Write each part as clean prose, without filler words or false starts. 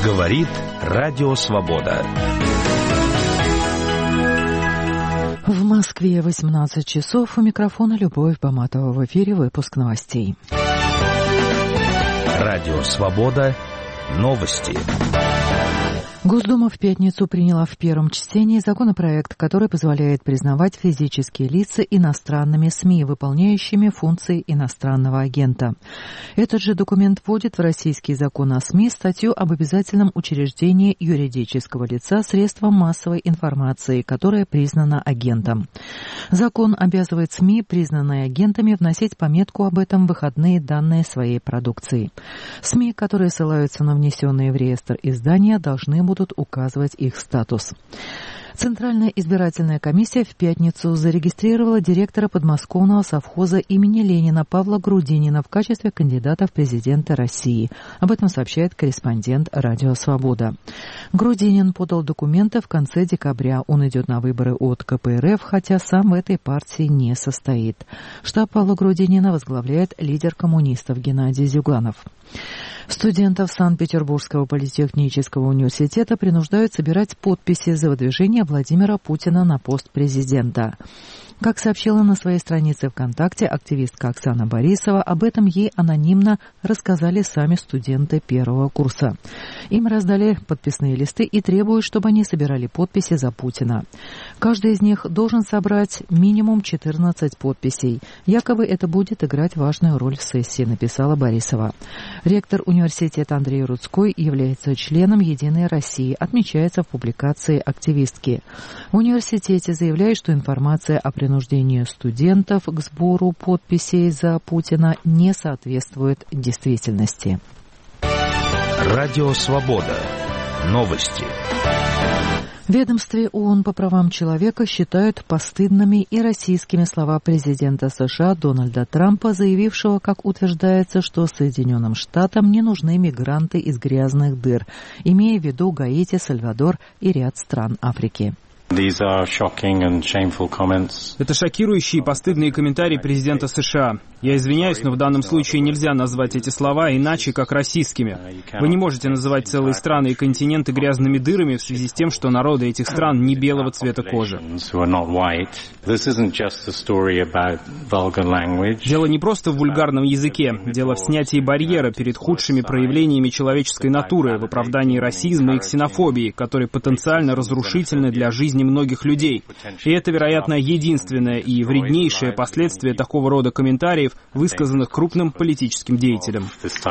Говорит Радио Свобода. В Москве 18 часов. У микрофона Любовь Баматова. В эфире выпуск новостей. Радио Свобода. Новости. Госдума в пятницу приняла в первом чтении законопроект, который позволяет признавать физические лица иностранными СМИ, выполняющими функции иностранного агента. Этот же документ вводит в российский закон о СМИ статью об обязательном учреждении юридического лица средством массовой информации, которое признано агентом. Закон обязывает СМИ, признанные агентами, вносить пометку об этом в выходные данные своей продукции. СМИ, которые ссылаются на внесенные в реестр издания, должны будут указывать их статус. Центральная избирательная комиссия в пятницу зарегистрировала директора подмосковного совхоза имени Ленина Павла Грудинина в качестве кандидата в президенты России. Об этом сообщает корреспондент «Радио Свобода». Грудинин подал документы в конце декабря. Он идет на выборы от КПРФ, хотя сам в этой партии не состоит. Штаб Павла Грудинина возглавляет лидер коммунистов Геннадий Зюганов. Студентов Санкт-Петербургского политехнического университета принуждают собирать подписи за выдвижение Владимира Путина на пост президента. Как сообщила на своей странице ВКонтакте активистка Оксана Борисова, об этом ей анонимно рассказали сами студенты первого курса. Им раздали подписные листы и требуют, чтобы они собирали подписи за Путина. Каждый из них должен собрать минимум 14 подписей. Якобы это будет играть важную роль в сессии, написала Борисова. Ректор университета Андрей Рудской является членом «Единой России», отмечается в публикации активистки. В университете заявляют, что информация о принуждении студентов к сбору подписей за Путина не соответствует действительности. Радио Свобода. Новости. В ведомстве ООН по правам человека считают постыдными и российскими слова президента США Дональда Трампа, заявившего, как утверждается, что Соединенным Штатам не нужны мигранты из грязных дыр, имея в виду Гаити, Сальвадор и ряд стран Африки. Это шокирующие и постыдные комментарии президента США. Я извиняюсь, но в данном случае нельзя назвать эти слова иначе, как расистскими. Вы не можете называть целые страны и континенты грязными дырами в связи с тем, что народы этих стран не белого цвета кожи. Дело не просто в вульгарном языке. Дело в снятии барьера перед худшими проявлениями человеческой натуры, в оправдании расизма и ксенофобии, которые потенциально разрушительны для жизни многих людей. И это, вероятно, единственное и вреднейшее последствие такого рода комментариев, высказанных крупным политическим деятелем.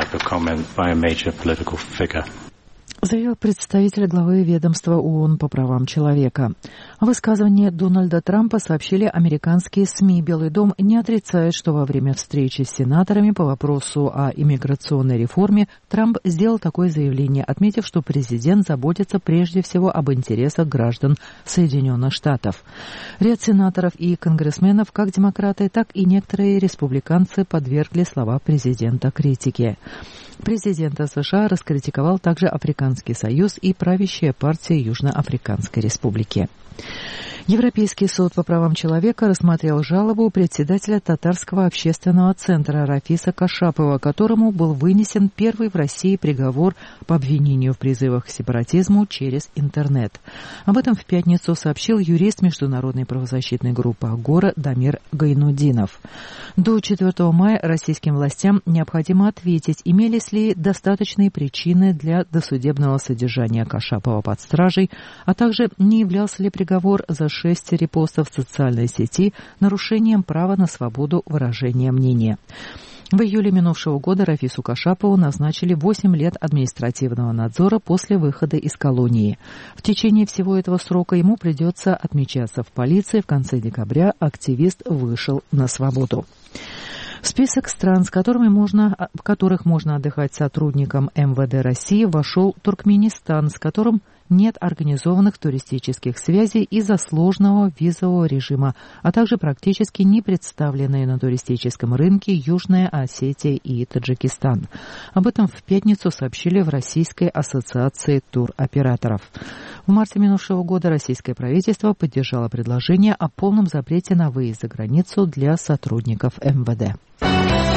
Заявил представитель главы ведомства ООН по правам человека. Высказывание Дональда Трампа сообщили американские СМИ. Белый дом не отрицает, что во время встречи с сенаторами по вопросу о иммиграционной реформе Трамп сделал такое заявление, отметив, что президент заботится прежде всего об интересах граждан Соединенных Штатов. Ряд сенаторов и конгрессменов, как демократы, так и некоторые республиканцы, подвергли слова президента критике. Президента США раскритиковал также Африканский союз и правящая партия Южноафриканской республики. Европейский суд по правам человека рассмотрел жалобу председателя Татарского общественного центра Рафиса Кашапова, которому был вынесен первый в России приговор по обвинению в призывах к сепаратизму через интернет. Об этом в пятницу сообщил юрист международной правозащитной группы «Агора» Дамир Гайнудинов. До 4 мая российским властям необходимо ответить, имелись ли достаточные причины для досудебного содержания Кашапова под стражей, а также не являлся ли приговор за 6 репостов в социальной сети нарушением права на свободу выражения мнения. В июле минувшего года Рафису Кашапову назначили 8 лет административного надзора после выхода из колонии. В течение всего этого срока ему придется отмечаться в полиции. В конце декабря активист вышел на свободу. В список стран, в которых можно отдыхать сотрудникам МВД России, вошел Туркменистан, с которым нет организованных туристических связей из-за сложного визового режима, а также практически не представленные на туристическом рынке Южная Осетия и Таджикистан. Об этом в пятницу сообщили в Российской ассоциации туроператоров. В марте минувшего года российское правительство поддержало предложение о полном запрете на выезд за границу для сотрудников МВД.